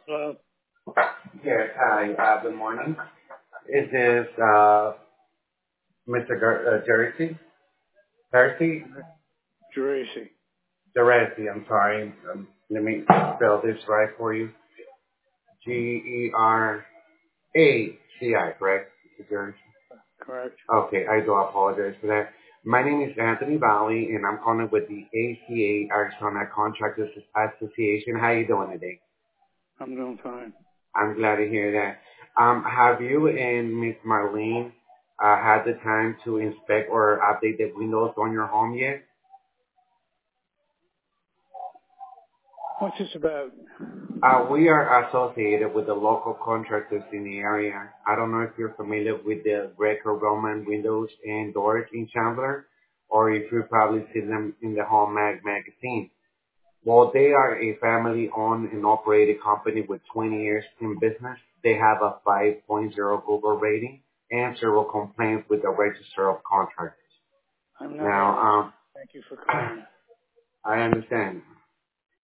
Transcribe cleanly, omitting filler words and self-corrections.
Hello? Yes, hi. Good morning. Is this Mr. Jersey? Jersey? Geraci. Jersey, I'm sorry. Let me spell this right for you. Geraci, correct? Mr. Jersey? Correct. Okay, I do apologize for that. My name is Anthony Valley, and I'm calling with the ACA, Arizona Contractors Association. How you doing today? I'm doing fine. I'm glad to hear that. Have you and Miss Marlene had the time to inspect or update the windows on your home yet? What's this about? We are associated with the local contractors in the area. I don't know if you're familiar with the Greco-Roman windows and doors in Chandler, or if you've probably seen them in the Home Mag magazine. Well, they are a family-owned and operated company with 20 years in business. They have a 5.0 Google rating and zero complaints with the Register of Contractors. I'm not Now, interested. Thank you for calling. I understand.